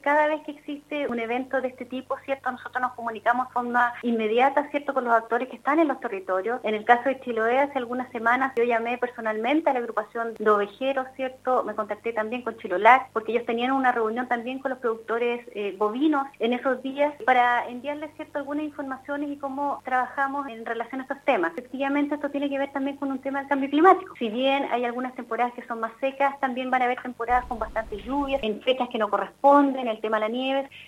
Cada vez que existe un evento de este tipo, ¿cierto? Nosotros nos comunicamos de forma inmediata, ¿cierto? Con los actores que están en los territorios. En el caso de Chiloé, hace algunas semanas yo llamé personalmente a la agrupación de ovejeros, ¿cierto? Me contacté también con Chilolac, porque ellos tenían una reunión también con los productores bovinos en esos días para enviarles, ¿cierto? Algunas informaciones y cómo trabajamos en relación a estos temas. Efectivamente, esto tiene que ver también con un tema del cambio climático. Si bien hay algunas temporadas que son más secas, también van a haber temporadas con bastantes lluvias, en fechas que no corresponden, el tema de la nieve.